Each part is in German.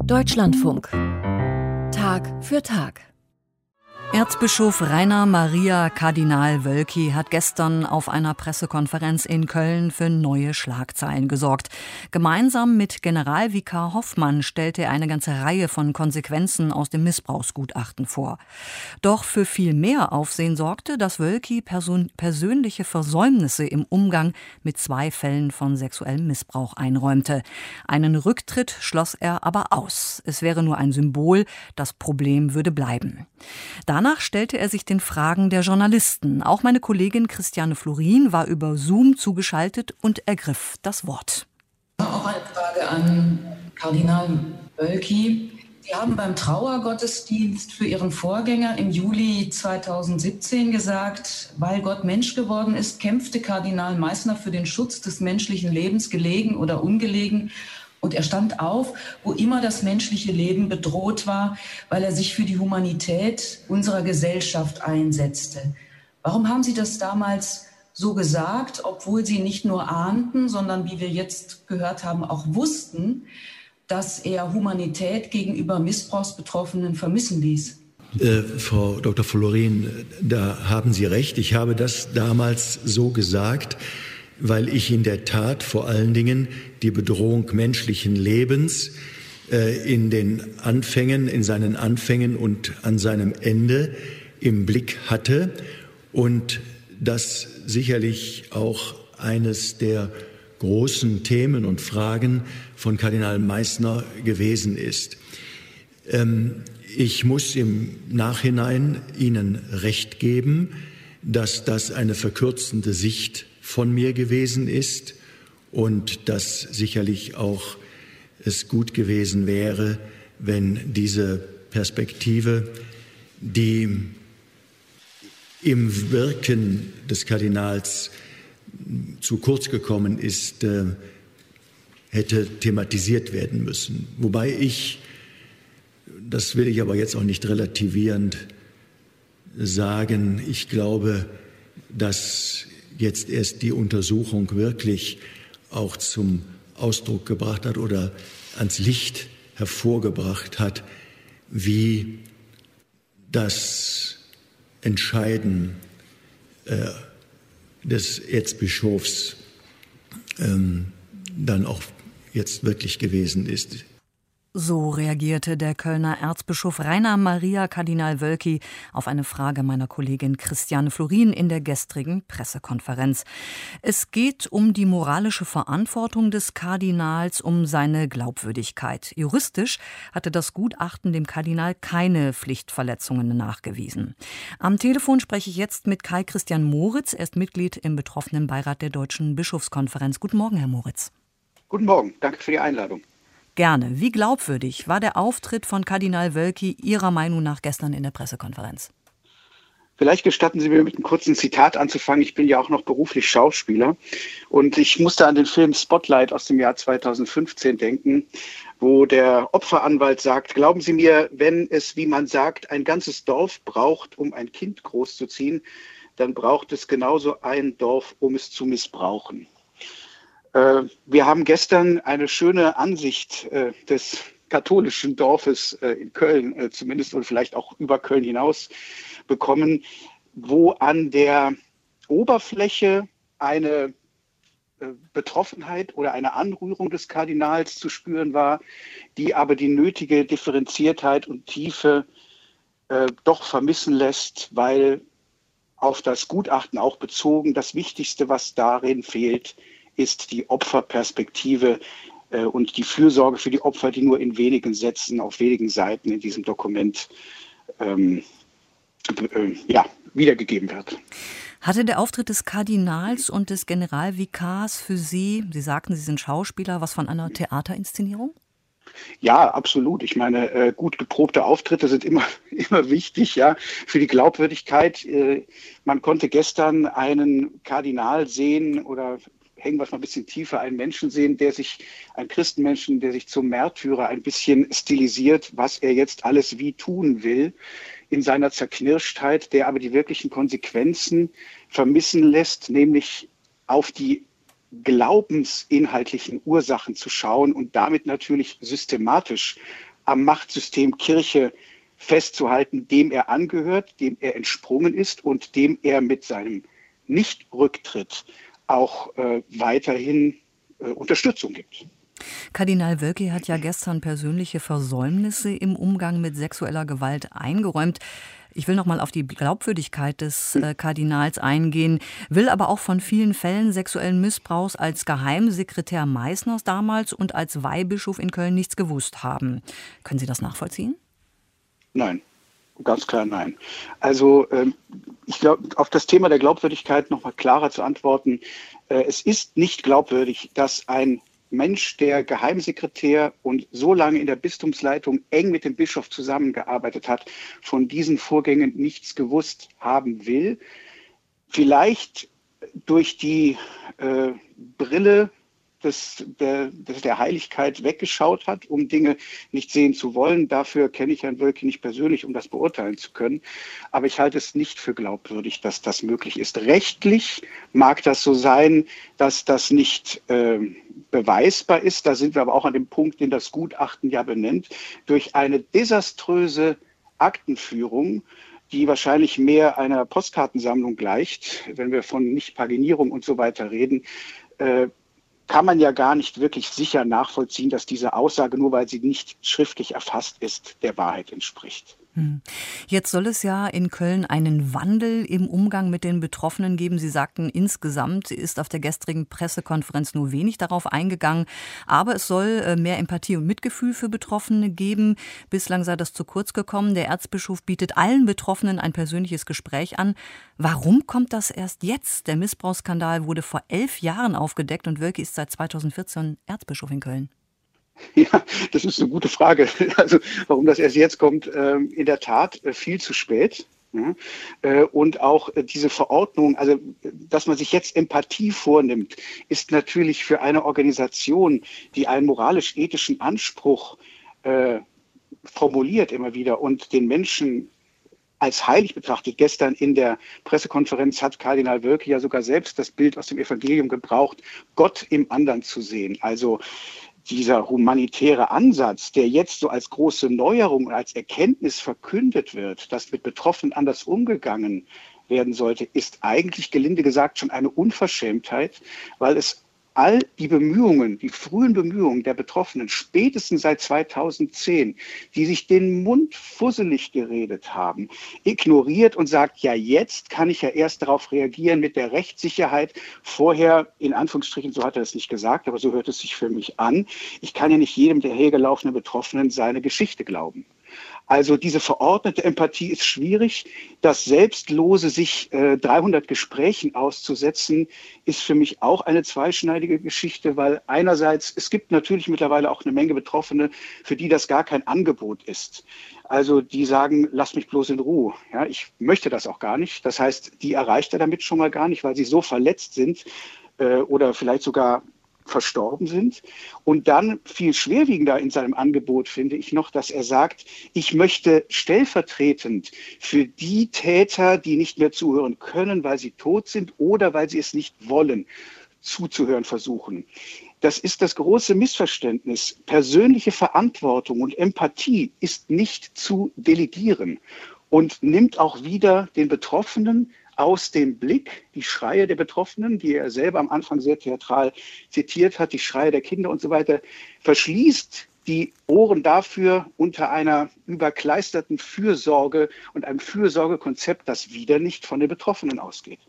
Deutschlandfunk. Tag für Tag. Erzbischof Rainer Maria Kardinal Wölki hat gestern auf einer Pressekonferenz in Köln für neue Schlagzeilen gesorgt. Gemeinsam mit Generalvikar Hoffmann stellte er eine ganze Reihe von Konsequenzen aus dem Missbrauchsgutachten vor. Doch für viel mehr Aufsehen sorgte, dass Wölki persönliche Versäumnisse im Umgang mit 2 Fällen von sexuellem Missbrauch einräumte. Einen Rücktritt schloss er aber aus. Es wäre nur ein Symbol, das Problem würde bleiben. Danach stellte er sich den Fragen der Journalisten. Auch meine Kollegin Christiane Florin war über Zoom zugeschaltet und ergriff das Wort. Auch eine Frage an Kardinal Wölki. Sie haben beim Trauergottesdienst für Ihren Vorgänger im Juli 2017 gesagt, weil Gott Mensch geworden ist, kämpfte Kardinal Meissner für den Schutz des menschlichen Lebens, gelegen oder ungelegen. Und er stand auf, wo immer das menschliche Leben bedroht war, weil er sich für die Humanität unserer Gesellschaft einsetzte. Warum haben Sie das damals so gesagt, obwohl Sie nicht nur ahnten, sondern, wie wir jetzt gehört haben, auch wussten, dass er Humanität gegenüber Missbrauchsbetroffenen vermissen ließ? Frau Dr. Florin, da haben Sie recht. Ich habe das damals so gesagt, weil ich in der Tat vor allen Dingen die Bedrohung menschlichen Lebens in seinen Anfängen und an seinem Ende im Blick hatte und das sicherlich auch eines der großen Themen und Fragen von Kardinal Meissner gewesen ist. Ich muss im Nachhinein Ihnen recht geben, dass das eine verkürzende Sicht von mir gewesen ist und dass sicherlich auch es gut gewesen wäre, wenn diese Perspektive, die im Wirken des Kardinals zu kurz gekommen ist, hätte thematisiert werden müssen. Wobei das will ich aber jetzt auch nicht relativierend sagen, ich glaube, dass jetzt erst die Untersuchung wirklich auch zum Ausdruck gebracht hat oder ans Licht hervorgebracht hat, wie das Entscheiden des Erzbischofs dann auch jetzt wirklich gewesen ist. So reagierte der Kölner Erzbischof Rainer Maria Kardinal Wölki auf eine Frage meiner Kollegin Christiane Florin in der gestrigen Pressekonferenz. Es geht um die moralische Verantwortung des Kardinals, um seine Glaubwürdigkeit. Juristisch hatte das Gutachten dem Kardinal keine Pflichtverletzungen nachgewiesen. Am Telefon spreche ich jetzt mit Kai Christian Moritz. Er ist Mitglied im betroffenen Beirat der Deutschen Bischofskonferenz. Guten Morgen, Herr Moritz. Guten Morgen, danke für die Einladung. Gerne. Wie glaubwürdig war der Auftritt von Kardinal Wölki Ihrer Meinung nach gestern in der Pressekonferenz? Vielleicht gestatten Sie mir mit einem kurzen Zitat anzufangen. Ich bin ja auch noch beruflich Schauspieler und ich musste an den Film Spotlight aus dem Jahr 2015 denken, wo der Opferanwalt sagt, glauben Sie mir, wenn es, wie man sagt, ein ganzes Dorf braucht, um ein Kind großzuziehen, dann braucht es genauso ein Dorf, um es zu missbrauchen. Wir haben gestern eine schöne Ansicht des katholischen Dorfes in Köln zumindest und vielleicht auch über Köln hinaus bekommen, wo an der Oberfläche eine Betroffenheit oder eine Anrührung des Kardinals zu spüren war, die aber die nötige Differenziertheit und Tiefe doch vermissen lässt, weil auf das Gutachten auch bezogen das Wichtigste, was darin fehlt, ist die Opferperspektive und die Fürsorge für die Opfer, die nur in wenigen Sätzen auf wenigen Seiten in diesem Dokument wiedergegeben wird. Hatte der Auftritt des Kardinals und des Generalvikars für Sie, Sie sagten, Sie sind Schauspieler, was von einer Theaterinszenierung? Ja, absolut. Ich meine, gut geprobte Auftritte sind immer wichtig, ja, für die Glaubwürdigkeit. Man konnte gestern einen Kardinal sehen oder hängen wir es mal ein bisschen tiefer, einen Menschen sehen, einen Christenmenschen, der sich zum Märtyrer ein bisschen stilisiert, was er jetzt alles wie tun will in seiner Zerknirschtheit, der aber die wirklichen Konsequenzen vermissen lässt, nämlich auf die glaubensinhaltlichen Ursachen zu schauen und damit natürlich systematisch am Machtsystem Kirche festzuhalten, dem er angehört, dem er entsprungen ist und dem er mit seinem Nichtrücktritt auch weiterhin Unterstützung gibt. Kardinal Wölki hat ja gestern persönliche Versäumnisse im Umgang mit sexueller Gewalt eingeräumt. Ich will noch mal auf die Glaubwürdigkeit des Kardinals eingehen, will aber auch von vielen Fällen sexuellen Missbrauchs als Geheimsekretär Meißners damals und als Weihbischof in Köln nichts gewusst haben. Können Sie das nachvollziehen? Nein, ganz klar nein. Also ich glaube, auf das Thema der Glaubwürdigkeit noch mal klarer zu antworten. Es ist nicht glaubwürdig, dass ein Mensch, der Geheimsekretär und so lange in der Bistumsleitung eng mit dem Bischof zusammengearbeitet hat, von diesen Vorgängen nichts gewusst haben will. Vielleicht durch die Brille der Heiligkeit weggeschaut hat, um Dinge nicht sehen zu wollen. Dafür kenne ich Herrn Wölki nicht persönlich, um das beurteilen zu können. Aber ich halte es nicht für glaubwürdig, dass das möglich ist. Rechtlich mag das so sein, dass das nicht beweisbar ist. Da sind wir aber auch an dem Punkt, den das Gutachten ja benennt, durch eine desaströse Aktenführung, die wahrscheinlich mehr einer Postkartensammlung gleicht, wenn wir von Nichtpaginierung und so weiter reden, kann man ja gar nicht wirklich sicher nachvollziehen, dass diese Aussage, nur weil sie nicht schriftlich erfasst ist, der Wahrheit entspricht. Jetzt soll es ja in Köln einen Wandel im Umgang mit den Betroffenen geben. Sie sagten, insgesamt ist auf der gestrigen Pressekonferenz nur wenig darauf eingegangen. Aber es soll mehr Empathie und Mitgefühl für Betroffene geben. Bislang sei das zu kurz gekommen. Der Erzbischof bietet allen Betroffenen ein persönliches Gespräch an. Warum kommt das erst jetzt? Der Missbrauchsskandal wurde vor 11 Jahren aufgedeckt und Wölki ist seit 2014 Erzbischof in Köln. Ja, das ist eine gute Frage. Also warum das erst jetzt kommt, in der Tat viel zu spät. Ja. Und auch diese Verordnung, also dass man sich jetzt Empathie vornimmt, ist natürlich für eine Organisation, die einen moralisch-ethischen Anspruch formuliert immer wieder und den Menschen als heilig betrachtet. Gestern in der Pressekonferenz hat Kardinal Wölki ja sogar selbst das Bild aus dem Evangelium gebraucht, Gott im anderen zu sehen. Also dieser humanitäre Ansatz, der jetzt so als große Neuerung und als Erkenntnis verkündet wird, dass mit Betroffenen anders umgegangen werden sollte, ist eigentlich gelinde gesagt schon eine Unverschämtheit, weil es all die Bemühungen, die frühen Bemühungen der Betroffenen, spätestens seit 2010, die sich den Mund fusselig geredet haben, ignoriert und sagt, ja, jetzt kann ich ja erst darauf reagieren mit der Rechtssicherheit. Vorher, in Anführungsstrichen, so hat er es nicht gesagt, aber so hört es sich für mich an, ich kann ja nicht jedem der hergelaufenen Betroffenen seine Geschichte glauben. Also diese verordnete Empathie ist schwierig. Das selbstlose sich 300 Gesprächen auszusetzen, ist für mich auch eine zweischneidige Geschichte, weil einerseits, es gibt natürlich mittlerweile auch eine Menge Betroffene, für die das gar kein Angebot ist. Also die sagen, lass mich bloß in Ruhe. Ja, ich möchte das auch gar nicht. Das heißt, die erreicht er damit schon mal gar nicht, weil sie so verletzt sind oder vielleicht sogar verstorben sind. Und dann viel schwerwiegender in seinem Angebot finde ich noch, dass er sagt, ich möchte stellvertretend für die Täter, die nicht mehr zuhören können, weil sie tot sind oder weil sie es nicht wollen, zuzuhören versuchen. Das ist das große Missverständnis. Persönliche Verantwortung und Empathie ist nicht zu delegieren und nimmt auch wieder den Betroffenen aus dem Blick, die Schreie der Betroffenen, die er selber am Anfang sehr theatral zitiert hat, die Schreie der Kinder und so weiter, verschließt die Ohren dafür unter einer überkleisterten Fürsorge und einem Fürsorgekonzept, das wieder nicht von den Betroffenen ausgeht.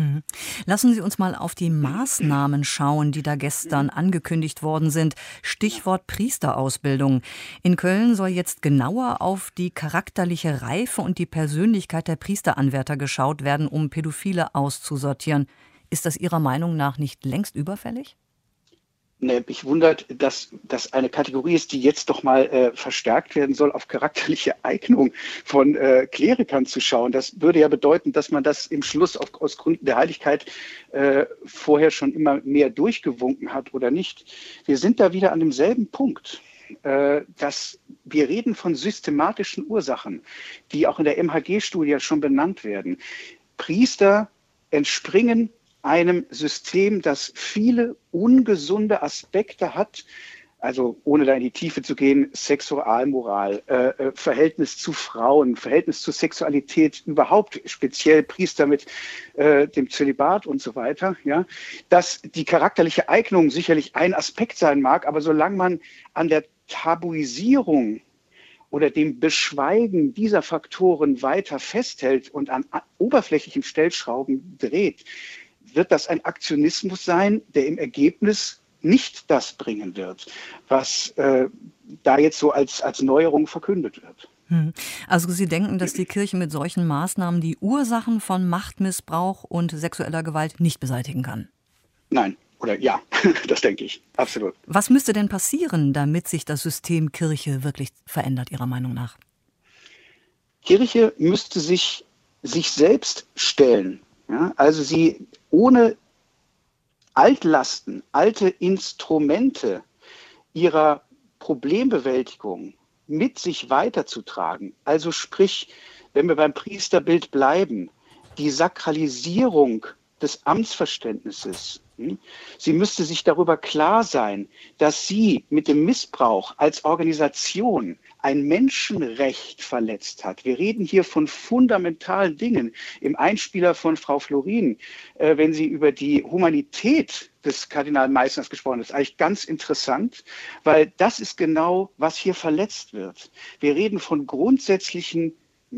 Lassen Sie uns mal auf die Maßnahmen schauen, die da gestern angekündigt worden sind. Stichwort Priesterausbildung. In Köln soll jetzt genauer auf die charakterliche Reife und die Persönlichkeit der Priesteranwärter geschaut werden, um Pädophile auszusortieren. Ist das Ihrer Meinung nach nicht längst überfällig? Mich wundert, dass das eine Kategorie ist, die jetzt doch mal verstärkt werden soll, auf charakterliche Eignung von Klerikern zu schauen. Das würde ja bedeuten, dass man das im Schluss aus Gründen der Heiligkeit vorher schon immer mehr durchgewunken hat oder nicht. Wir sind da wieder an demselben Punkt. Dass wir reden von systematischen Ursachen, die auch in der MHG-Studie schon benannt werden. Priester entspringen einem System, das viele ungesunde Aspekte hat, also ohne da in die Tiefe zu gehen, Sexualmoral, Verhältnis zu Frauen, Verhältnis zur Sexualität überhaupt, speziell Priester mit dem Zölibat und so weiter, ja, dass die charakterliche Eignung sicherlich ein Aspekt sein mag, aber solange man an der Tabuisierung oder dem Beschweigen dieser Faktoren weiter festhält und an oberflächlichen Stellschrauben dreht, wird das ein Aktionismus sein, der im Ergebnis nicht das bringen wird, was da jetzt so als Neuerung verkündet wird. Also Sie denken, dass die Kirche mit solchen Maßnahmen die Ursachen von Machtmissbrauch und sexueller Gewalt nicht beseitigen kann? Nein, oder ja, das denke ich, absolut. Was müsste denn passieren, damit sich das System Kirche wirklich verändert, Ihrer Meinung nach? Kirche müsste sich selbst stellen. Ja? Also sie ohne Altlasten, alte Instrumente ihrer Problembewältigung mit sich weiterzutragen. Also sprich, wenn wir beim Priesterbild bleiben, die Sakralisierung des Amtsverständnisses. Sie müsste sich darüber klar sein, dass sie mit dem Missbrauch als Organisation ein Menschenrecht verletzt hat. Wir reden hier von fundamentalen Dingen. Im Einspieler von Frau Florin, wenn sie über die Humanität des Kardinal Meissners gesprochen hat, ist eigentlich ganz interessant, weil das ist genau, was hier verletzt wird. Wir reden von grundsätzlichen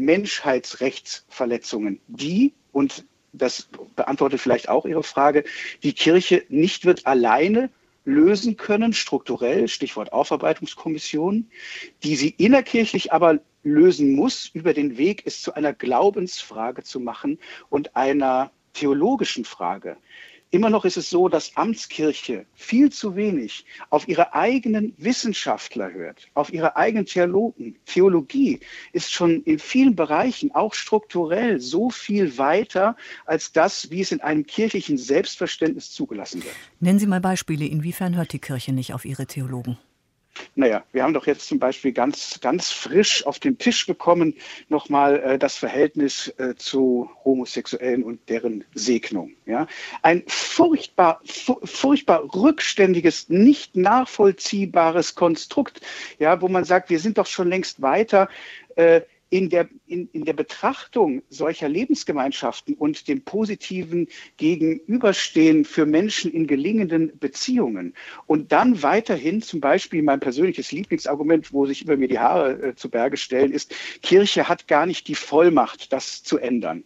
Menschheitsrechtsverletzungen, die, und das beantwortet vielleicht auch Ihre Frage, die Kirche nicht wird alleine lösen können, strukturell, Stichwort Aufarbeitungskommission, die sie innerkirchlich aber lösen muss, über den Weg es zu einer Glaubensfrage zu machen und einer theologischen Frage. Immer noch ist es so, dass Amtskirche viel zu wenig auf ihre eigenen Wissenschaftler hört, auf ihre eigenen Theologen. Theologie ist schon in vielen Bereichen, auch strukturell, so viel weiter als das, wie es in einem kirchlichen Selbstverständnis zugelassen wird. Nennen Sie mal Beispiele, inwiefern hört die Kirche nicht auf ihre Theologen? Naja, wir haben doch jetzt zum Beispiel ganz frisch auf den Tisch bekommen, nochmal das Verhältnis zu Homosexuellen und deren Segnung. Ja? Ein furchtbar rückständiges, nicht nachvollziehbares Konstrukt, ja, wo man sagt, wir sind doch schon längst weiter. In der Betrachtung solcher Lebensgemeinschaften und dem positiven Gegenüberstehen für Menschen in gelingenden Beziehungen. Und dann weiterhin zum Beispiel mein persönliches Lieblingsargument, wo sich über mir die Haare zu Berge stellen, ist, Kirche hat gar nicht die Vollmacht, das zu ändern.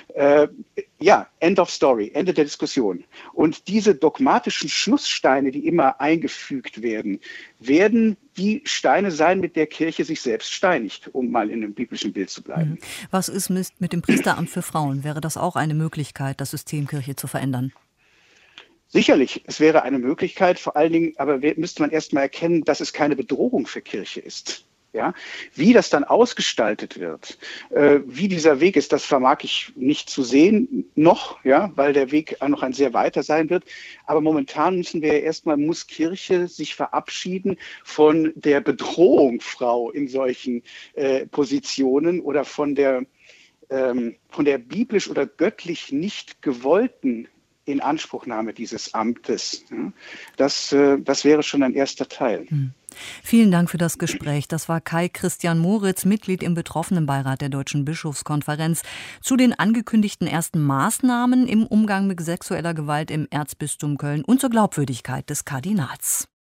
Ja, end of story, Ende der Diskussion. Und diese dogmatischen Schlusssteine, die immer eingefügt werden, werden die Steine sein, mit der Kirche sich selbst steinigt, um mal in einem biblischen Bild zu bleiben. Was ist mit dem Priesteramt für Frauen? Wäre das auch eine Möglichkeit, das System Kirche zu verändern? Sicherlich, es wäre eine Möglichkeit, vor allen Dingen, aber müsste man erst mal erkennen, dass es keine Bedrohung für Kirche ist. Ja, wie das dann ausgestaltet wird, wie dieser Weg ist, das vermag ich nicht zu sehen noch, ja, weil der Weg noch ein sehr weiter sein wird. Aber momentan muss Kirche sich verabschieden von der Bedrohung Frau in solchen Positionen oder von der biblisch oder göttlich nicht gewollten Inanspruchnahme dieses Amtes. Das wäre schon ein erster Teil. Vielen Dank für das Gespräch. Das war Kai Christian Moritz, Mitglied im Betroffenenbeirat der Deutschen Bischofskonferenz, zu den angekündigten ersten Maßnahmen im Umgang mit sexueller Gewalt im Erzbistum Köln und zur Glaubwürdigkeit des Kardinals.